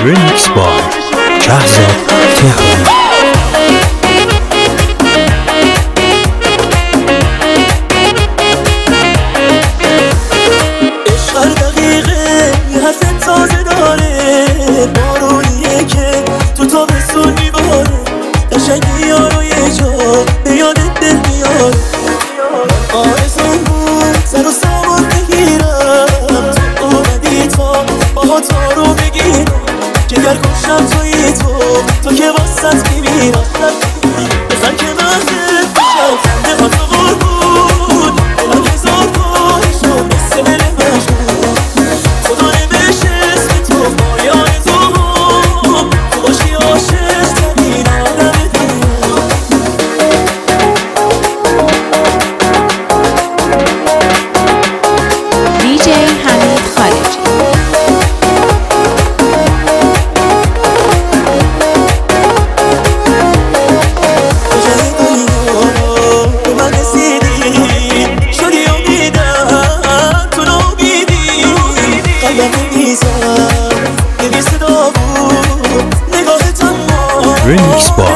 Remix by شهزاد تهرانی. هر دقیقه یه حرف تازه داره، بارونیه که تو تابستون میباره، قشنگی یارو یه جا به یادت دل میاره. آرزون بود سر و سامان بگیرم، تو اومدی تا باها تا رو بگیرم، که گر کشم توی تو که واسط میمیرم. بزن که مهدت بشم خنده ها تو قربون، دلم هزار بار شد مثل دل مجنون. خدا نمیشه اسم تو پایان تو باشی عاشق ترین آدم دنیا. DJ حمید خارجی. Remix by